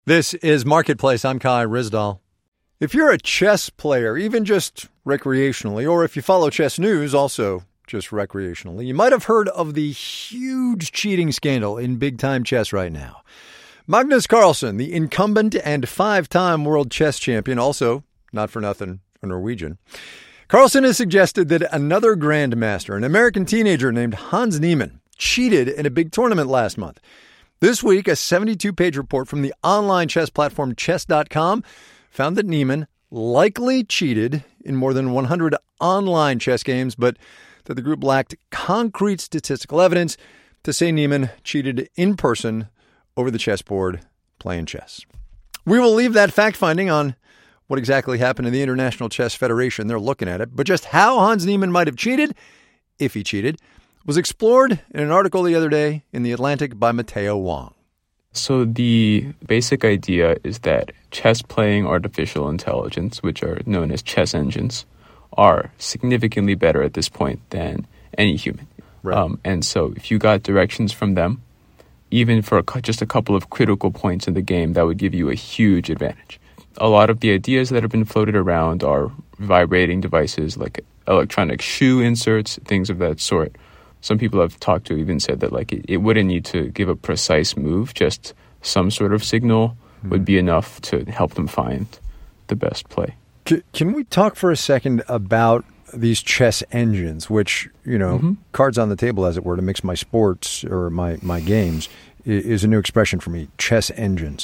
This is Marketplace. I'm Kai Ryssdal. If you're a chess player, even just recreationally, or if you follow chess news, also just recreationally, you might have heard of the huge cheating scandal in big-time chess right now. Magnus Carlsen, the incumbent and 5-time world chess champion, also, not for nothing, a Norwegian. Carlsen has suggested that another grandmaster, an American teenager named Hans Niemann, cheated in a big tournament last month. This week, a 72-page report from the online chess platform Chess.com found that Niemann likely cheated in more than 100 online chess games, but that the group lacked concrete statistical evidence to say Niemann cheated in person over the chessboard playing chess. We will leave that fact-finding on what exactly happened in the International Chess Federation. They're looking at it. But just how Hans Niemann might have cheated, if he cheated, was explored in an article the other day in The Atlantic by Matteo Wong. So the basic idea is that chess-playing artificial intelligence, which are known as chess engines, are significantly better at this point than any human. Right. And so if you got directions from them, even for just a couple of critical points in the game, that would give you a huge advantage. A lot of the ideas that have been floated around are vibrating devices like electronic shoe inserts, things of that sort. Some people I've talked to even said that it wouldn't need to give a precise move, just some sort of signal would be enough to help them find the best play. Can we talk for a second about these chess engines, which, cards on the table, as it were, to mix my sports or my games, is a new expression for me, chess engines.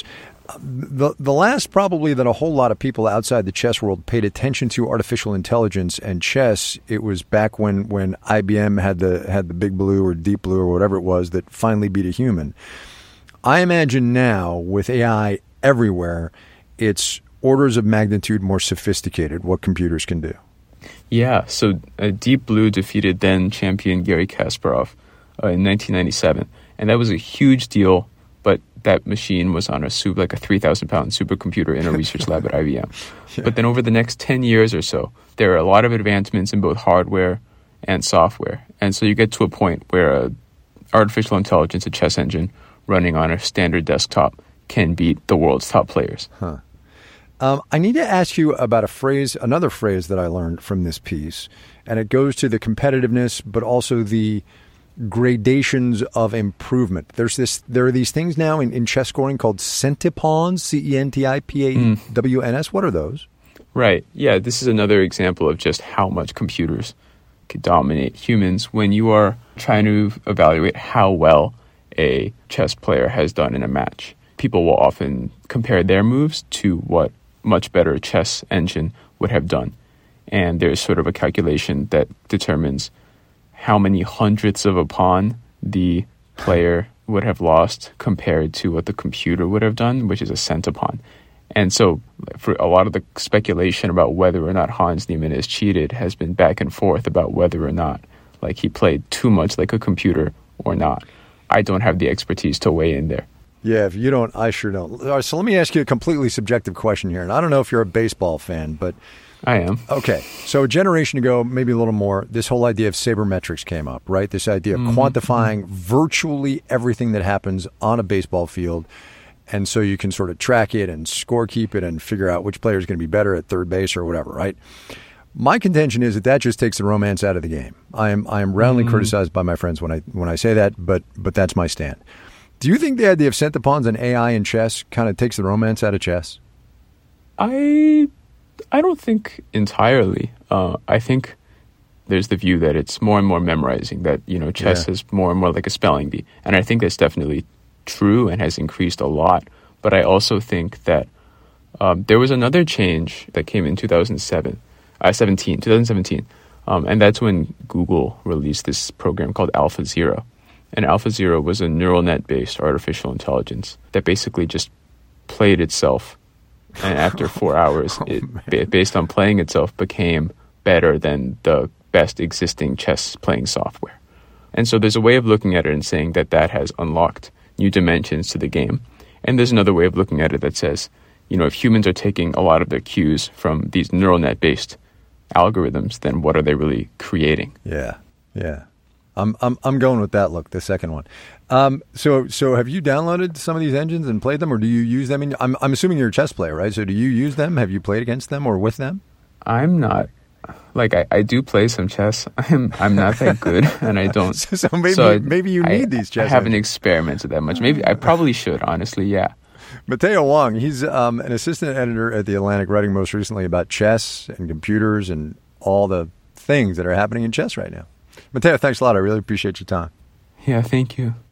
The last probably that a whole lot of people outside the chess world paid attention to artificial intelligence and chess, it was back when IBM had the Big Blue or Deep Blue or whatever it was that finally beat a human. I imagine now with AI everywhere, it's orders of magnitude more sophisticated what computers can do. Yeah, so Deep Blue defeated then champion Garry Kasparov in 1997, and that was a huge deal. But that machine was on a 3,000-pound supercomputer in a research lab at IBM. Yeah. But then over the next 10 years or so, there are a lot of advancements in both hardware and software. And so you get to a point where artificial intelligence, a chess engine, running on a standard desktop can beat the world's top players. Huh. I need to ask you about another phrase that I learned from this piece, and it goes to the competitiveness, but also the gradations of improvement. There are these things now in chess scoring called centipawns, CENTIPAWNS. What are those? Right. Yeah, this is another example of just how much computers can dominate humans when you are trying to evaluate how well a chess player has done in a match. People will often compare their moves to what much better chess engine would have done. And there's sort of a calculation that determines how many hundredths of a pawn the player would have lost compared to what the computer would have done, which is a centipawn. And so for a lot of the speculation about whether or not Hans Niemann has cheated has been back and forth about whether or not he played too much like a computer or not. I don't have the expertise to weigh in there. Yeah, if you don't, I sure don't. All right, so let me ask you a completely subjective question here. And I don't know if you're a baseball fan, but I am. Okay. So a generation ago, maybe a little more, this whole idea of sabermetrics came up, right? This idea of quantifying virtually everything that happens on a baseball field. And so you can sort of track it and scorekeep it and figure out which player is going to be better at third base or whatever, right? My contention is that just takes the romance out of the game. I am roundly criticized by my friends when I say that, but that's my stand. Do you think the idea of centipawns and AI in chess kind of takes the romance out of chess? I don't think entirely. I think there's the view that it's more and more memorizing, that, chess is more and more like a spelling bee. And I think that's definitely true and has increased a lot. But I also think that there was another change that came in 2017. And that's when Google released this program called AlphaZero. And AlphaZero was a neural net-based artificial intelligence that basically just played itself. And after 4 hours, based on playing itself, became better than the best existing chess playing software. And so there's a way of looking at it and saying that has unlocked new dimensions to the game. And there's another way of looking at it that says, if humans are taking a lot of their cues from these neural net-based algorithms, then what are they really creating? Yeah. I'm going with that look, the second one. So have you downloaded some of these engines and played them, or do you use them? I'm assuming you're a chess player, right? So do you use them? Have you played against them or with them? I'm not. Like, I do play some chess. I'm not that good, and I don't. so maybe you need these chess. I haven't engines. experimented that much. Maybe I probably should, honestly. Yeah. Matteo Wong, he's an assistant editor at The Atlantic, writing most recently about chess and computers and all the things that are happening in chess right now. Matteo, thanks a lot. I really appreciate your time. Yeah, thank you.